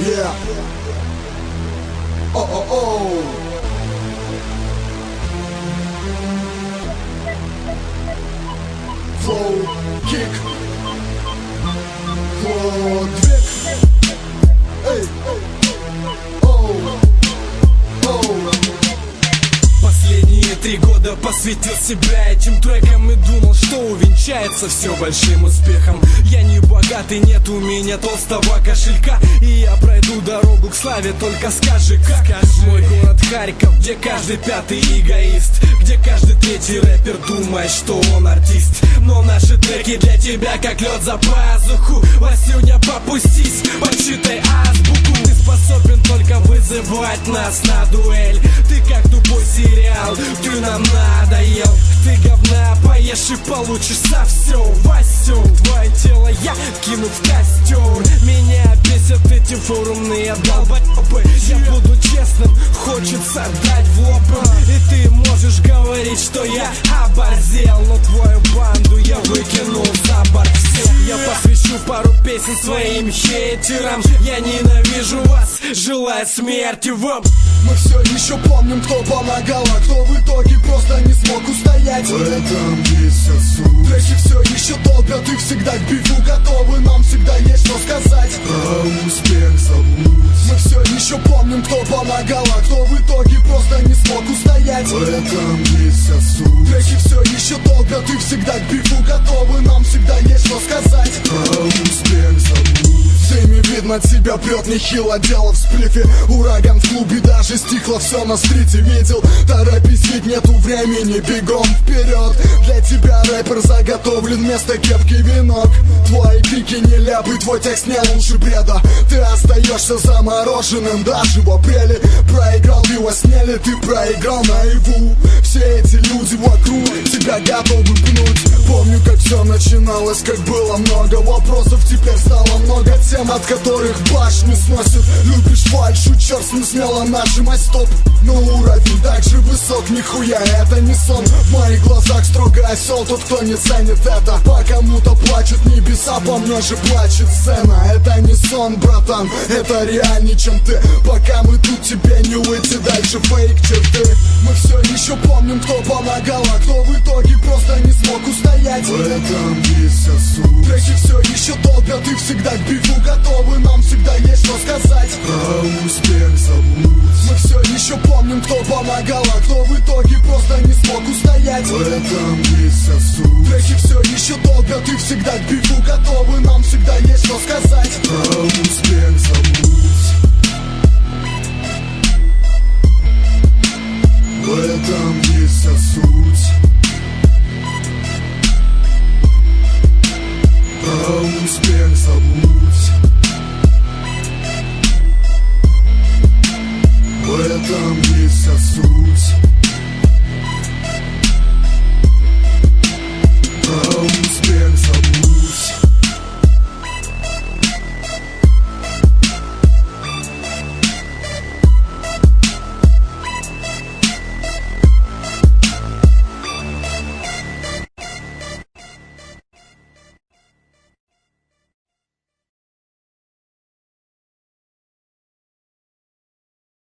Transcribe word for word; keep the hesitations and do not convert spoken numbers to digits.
Yeah. Oh oh oh. Flow kick. Flow двиг. Эй. Oh. Oh. Последние три года посвятил себя этим трекам и думал, что увенчается все большим успехом. Я не богатый, нет у меня толстого кошелька, и я пройду дорогу к славе, только скажи как. Мой город Харьков, где каждый пятый эгоист, где каждый третий рэпер думает, что он артист. Но наши треки для тебя как лед за пазуху. Васюня, попустись, почитай азбуку. Ты способен только вызывать нас на дуэль. Ты как тупой сериал, ты нам надоел. Ты говна поешь и получишь за все. Васю, твое тело я кину в костер. Меня бесят эти форумные долбоебы. Я буду честным, хочется дать в лоб. И ты можешь говорить, что я оборзел, но твою банду я выкинул за борт всех. Я посвящу пару песен своим хейтерам. Я ненавижу вас, желаю смерти вам. Мы все еще помним, кто помогал, а кто в итоге просто не смог устоять. В этом весь суть. Треки все еще долбят и всегда к битву готовы. Нам всегда есть что сказать. Про успех забудь. Мы все еще помним, кто помогал, а кто в итоге просто не смог устоять. В этом весь суть. Треки все еще долбят и всегда к битву готовы. Нам всегда есть что сказать. Про успех забудь. Всеми видно, тебя прет нехило, дело в сплифе. Ураган в клубе, даже стихло все на стрите. Видел, торопись, ведь нету времени, бегом вперед. Для тебя рэпер заготовлен вместо кепки венок. Твои крики не ляпы, твой текст не лучше бреда. Ты остаешься замороженным даже в апреле. Проиграл и во сне ли ты проиграл наяву. Все эти люди вокруг тебя готовы пнуть. Помню, как все начиналось, как было много вопросов. Теперь стало много тем, от которых башню сносит. Любишь фальшу, черт, не смело нажимай стоп. Но уровень так же высок, нихуя это не сон. В моих глазах строго осел тот, кто не ценит это. По кому-то плачут небеса, по мне же плачет сцена. Это не сон, братан, это реальней, чем ты. Пока мы тут, тебе не уйти дальше фейк черты. Мы все еще помним, кто помогал, а кто в итоге просто не смог устоять. В этом весь суть. Треки все еще долбят и всегда к битву готовы. Нам всегда есть что сказать. Про успех забудь. Мы все еще помним, кто помогал, а кто в итоге просто не смог устоять. В этом весь суть. Треки все еще долбят и всегда к битву